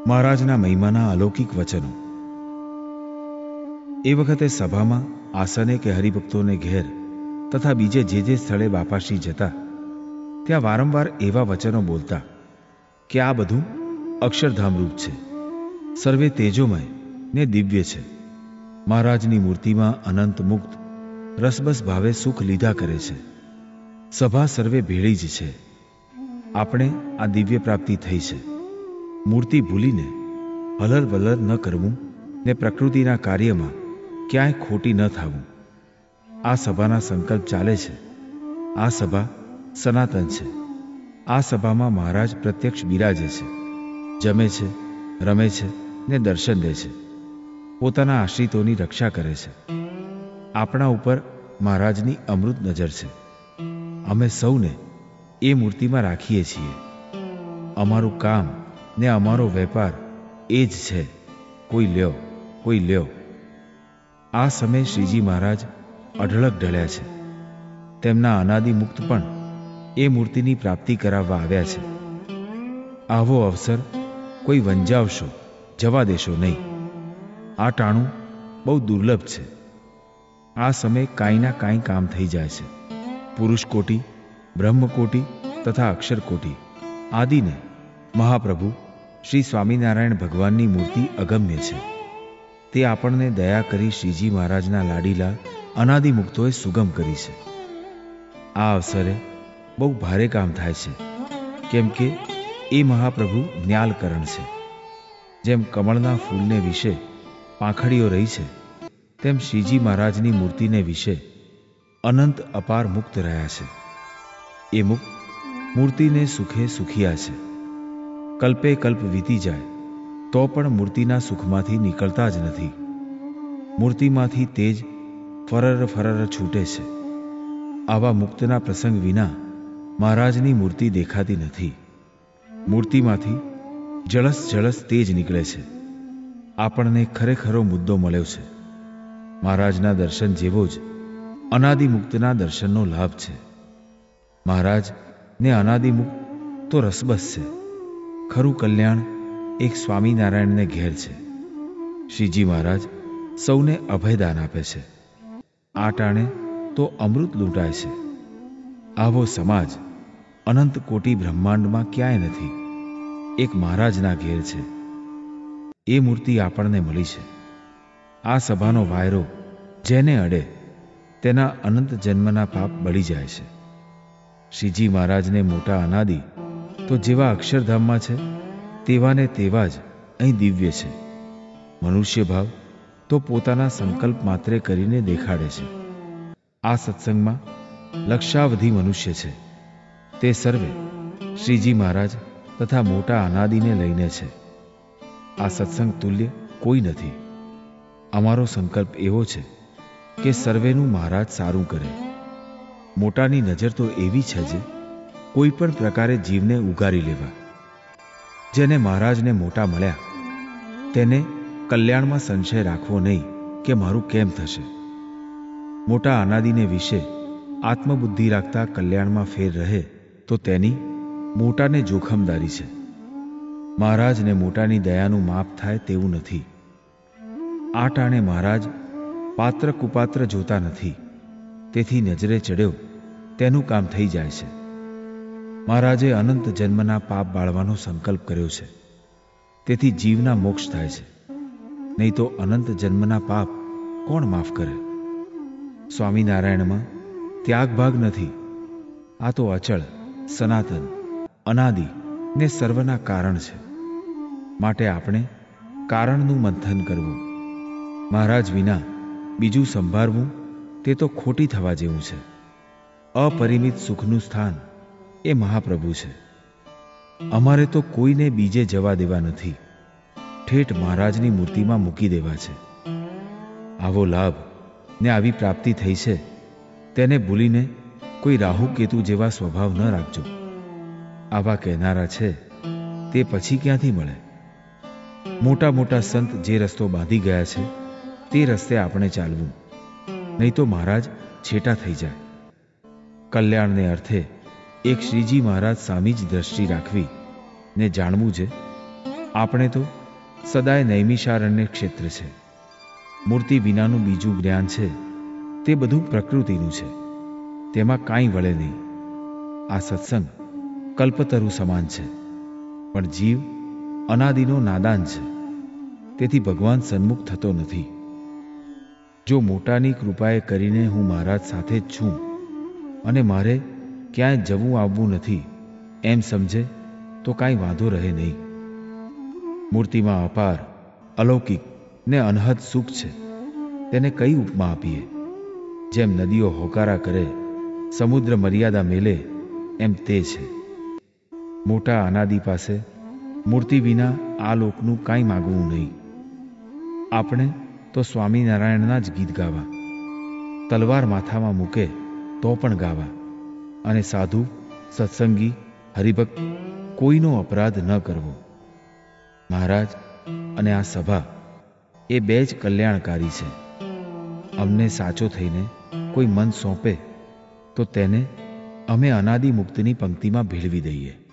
મહારાજના મહિમાના અલૌકિક વચનો. એ વખતે સભામાં આસને કે હરિભક્તોને ઘેર તથા બીજે જે સ્થળે બાપાશ્રી જતા ત્યાં વારંવાર એવા વચનો બોલતા કે આ બધું અક્ષરધામરૂપ છે, સર્વે તેજોમય ને દિવ્ય છે. મહારાજની મૂર્તિમાં અનંત મુક્ત રસબસ ભાવે સુખ લીધા કરે છે. સભા સર્વે ભેળી જ છે. આપણે આ દિવ્ય પ્રાપ્તિ થઈ છે. મૂર્તિ ભૂલીને હલર વલર ન કરવું ને પ્રકૃતિના કાર્યમાં ક્યાંય ખોટી ન થવું. આ સભાના સંકલ્પ ચાલે છે. આ સભા સનાતન છે. આ સભામાં મહારાજ પ્રત્યક્ષ બિરાજે છે, જમે છે, રમે છે ને દર્શન દે છે. પોતાના આશ્રિતોની રક્ષા કરે છે. આપણા ઉપર મહારાજની અમૃત નજર છે. અમે સૌને એ મૂર્તિમાં રાખીએ છીએ. અમારું કામ ને અમારો વેપાર એ જ છે, કોઈ લ્યો કોઈ લ્યો. આ સમયે શ્રીજી મહારાજ અઢળક ઢળ્યા છે. તેમના અનાદિ મુક્ત પણ એ મૂર્તિની પ્રાપ્તિ કરાવવા આવ્યા છે. આવો અવસર કોઈ વંજાવશો, જવા દેશો નહીં. આ ટાણું બહુ દુર્લભ છે. આ સમયે કાંઈના કાંઈ કામ થઈ જાય છે. પુરુષકોટી, બ્રહ્મકોટી તથા અક્ષરકોટી આદિને મહાપ્રભુ શ્રી સ્વામિનારાયણ ભગવાનની મૂર્તિ અગમ્ય છે. તે આપણને દયા કરી શ્રીજી મહારાજના લાડીલા અનાદિ મુક્તોએ સુગમ કરી છે. આ અવસરે બહુ ભારે કામ થાય છે, કેમ કે એ મહાપ્રભુ જ્ઞાલકરણ છે. જેમ કમળના ફૂલને વિશે પાંખડીઓ રહી છે, તેમ શ્રીજી મહારાજની મૂર્તિને વિશે અનંત અપાર મુક્ત રહ્યા છે. એ મુક્ત મૂર્તિને સુખે સુખિયા છે. કલ્પે કલ્પ વીતી જાય તો પણ મૂર્તિના સુખમાંથી નીકળતા જ નથી. મૂર્તિમાંથી તેજ ફરર ફરર છૂટે છે. આવા મુક્તના પ્રસંગ વિના મહારાજની મૂર્તિ દેખાતી નથી. મૂર્તિમાંથી જળસ જળસ તેજ નીકળે છે. આપણને ખરેખરો મુદ્દો મળ્યો છે. મહારાજના દર્શન જેવો જ અનાદિ મુક્તના દર્શનનો લાભ છે. મહારાજ ને અનાદિ મુક્ત તો રસબસ છે. ખરું કલ્યાણ એક સ્વામિનારાયણને ઘેર છે. શ્રીજી મહારાજ સૌને અભયદાન આપે છે. આ ટાણે તો અમૃત લૂંટાય છે. આવો સમાજ અનંત કોટી બ્રહ્માંડમાં ક્યાંય નથી. એક મહારાજના ઘેર છે. એ મૂર્તિ આપણને મળી છે. આ સભાનો વાયરો જેને અડે તેના અનંત જન્મના પાપ બળી જાય છે. શ્રીજી મહારાજને મોટા અનાદિ તો જેવા અક્ષરધામમાં છે તેવાને તેવા જ અહીં દિવ્ય છે. મનુષ્ય ભાવ તો પોતાના સંકલ્પ માત્રે કરીને દેખાડે છે. આ સત્સંગમાં લક્ષાવધિ મનુષ્ય છે. તે સર્વે શ્રીજી મહારાજ તથા મોટા અનાદિને લઈને છે. આ સત્સંગ તુલ્ય કોઈ નથી. અમારો સંકલ્પ એવો છે કે સર્વેનું મહારાજ સારું કરે. મોટાની નજર તો એવી છે જે કોઈ પણ પ્રકારે જીવને ઉગારી લેવા. જેને મહારાજને મોટા મળ્યા તેને કલ્યાણમાં સંશય રાખવો નહીં કે મારું કેમ થશે. મોટા અનાદિને વિશે આત્મબુદ્ધિ રાખતા કલ્યાણમાં ફેર રહે તો તેની મોટાને જોખમદારી છે. મહારાજને મોટાની દયાનું માપ થાય તેવું નથી. આ ટાણે મહારાજ પાત્ર કુપાત્ર જોતા નથી. તેથી નજરે ચડ્યો તેનું કામ થઈ જાય છે. મહારાજે અનંત જન્મના પાપ બાળવાનો સંકલ્પ કર્યો છે. તેથી જીવના મોક્ષ થાય છે. નહીં તો અનંત જન્મના પાપ કોણ માફ કરે? સ્વામિનારાયણમાં ત્યાગભાગ નથી. આ તો અચળ, સનાતન, અનાદિ ને સર્વના કારણ છે. માટે આપણે કારણનું મંથન કરવું. મહારાજ વિના બીજું સંભાળવું તે તો ખોટી થવા જેવું છે. અપરિમિત સુખનું સ્થાન એ મહાપ્રભુ છે. અમારે તો કોઈને બીજે જવા દેવા નથી. ઠેઠ મહારાજની મૂર્તિમાં મૂકી દેવા છે. આવો લાભ ને આવી પ્રાપ્તિ થઈ છે તેને ભૂલીને કોઈ રાહુ કેતુ જેવા સ્વભાવ ન રાખજો. આવા કહેનારા છે તે પછી ક્યાંથી મળે? મોટા મોટા સંત જે રસ્તો બાંધી ગયા છે તે રસ્તે આપણે ચાલવું, નહીં તો મહારાજ છેટા થઈ જાય. કલ્યાણને અર્થે એક શ્રીજી મહારાજ સામી જ દ્રષ્ટિ રાખવી ને જાણવું છે આપણે તો સદાય નૈમિષારણ્ય ક્ષેત્ર છે. મૂર્તિ વિનાનું બીજું જ્ઞાન છે તે બધું પ્રકૃતિનું છે, તેમાં કાંઈ વળે નહીં. આ સત્સંગ કલ્પતરુ સમાન છે, પણ જીવ અનાદિનો નાદાન છે, તેથી ભગવાન સન્મુખ થતો નથી. જો મોટાની કૃપાએ કરીને હું મહારાજ સાથે જ છું અને મારે ક્યાંય જવું આવવું નથી એમ સમજે તો કાંઈ વાંધો રહે નહીં. મૂર્તિમાં અપાર, અલૌકિક ને અનહદ સુખ છે, તેને કઈ ઉપમા આપીએ? જેમ નદીઓ હોકારા કરે, સમુદ્ર મર્યાદા મેલે, એમ તે છે. મોટા અનાદિ પાસે મૂર્તિ વિના આ લોકનું કાંઈ માગવું નહીં. આપણે તો સ્વામિનારાયણના જ ગીત ગાવા, તલવાર માથામાં મૂકે તો પણ ગાવા, અને સાધુ, સત્સંગી, હરિભક્ત કોઈનો અપરાધ ન કરવો. મહારાજ અને આ સભા એ બે જ કલ્યાણકારી છે. અમને સાચો થઈને કોઈ મન સોંપે તો તેને અમે અનાદિ મુક્તની પંક્તિમાં ભેળવી દઈએ.